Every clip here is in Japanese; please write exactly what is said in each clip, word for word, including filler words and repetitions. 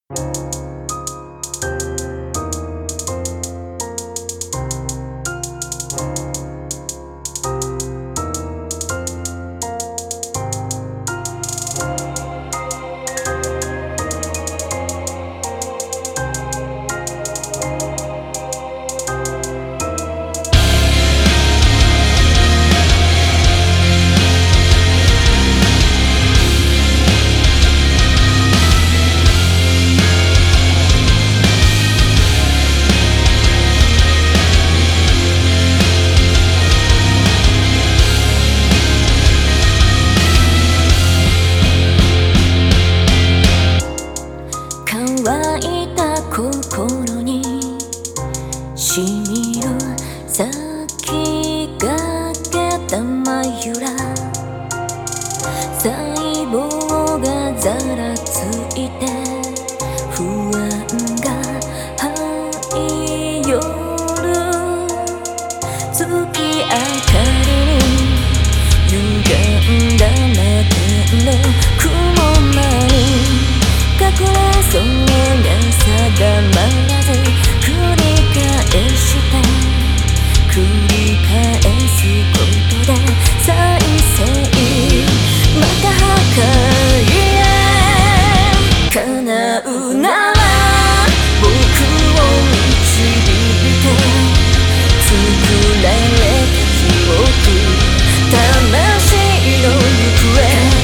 乾いた心にしみる先駆けた眉ら細胞がざらついて不安が這い寄る月明かりに歪んだ摩天の雲間に隠れそうが定まらず繰り返して繰り返すことで再生また破壊へ叶うなら僕を導いて作られた記憶魂の行方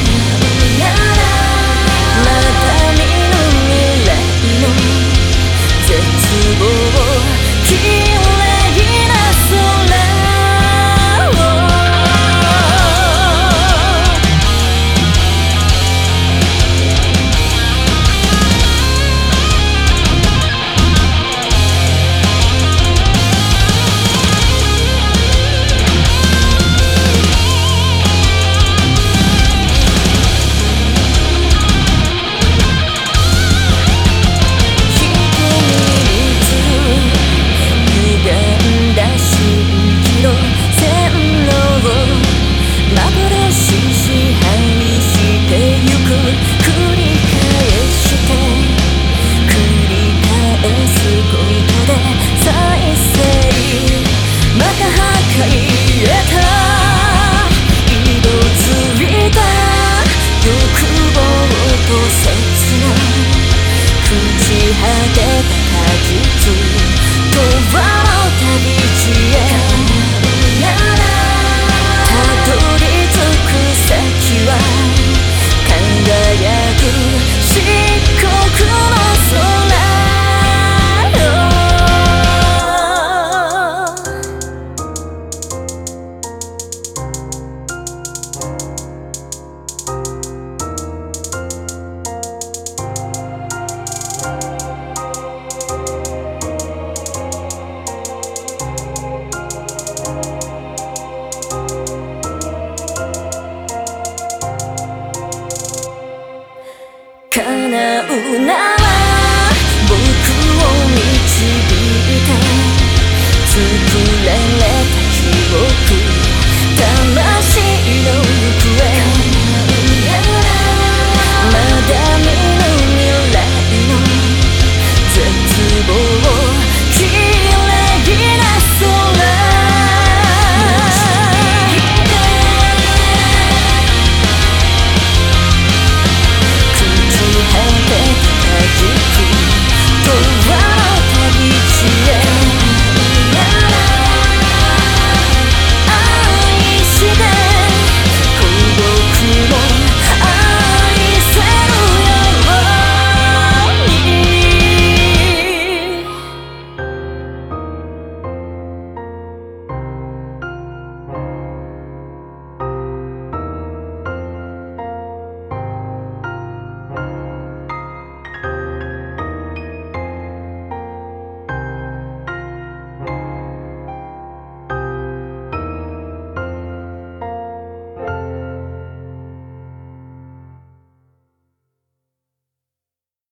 叶うなら僕を導いて作られ